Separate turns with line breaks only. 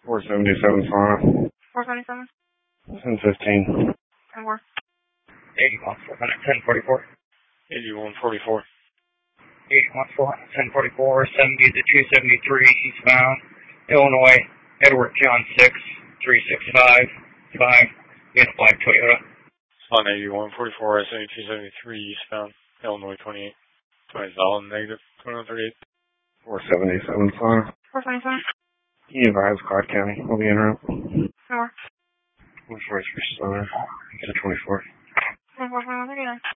477
477.
1015.
10 more.
81 400 1044.
8144.
81 400 1044. 70 to 273 eastbound. Illinois. Edward John 6 365 5. In a black Toyota.
On 8144 S 273 eastbound. Illinois 28. 20 solid negative. 2138. 4775.
477.
You advise Clark County. We'll be en route.
10 more.
24 is for Stoner. 24.
24, 39.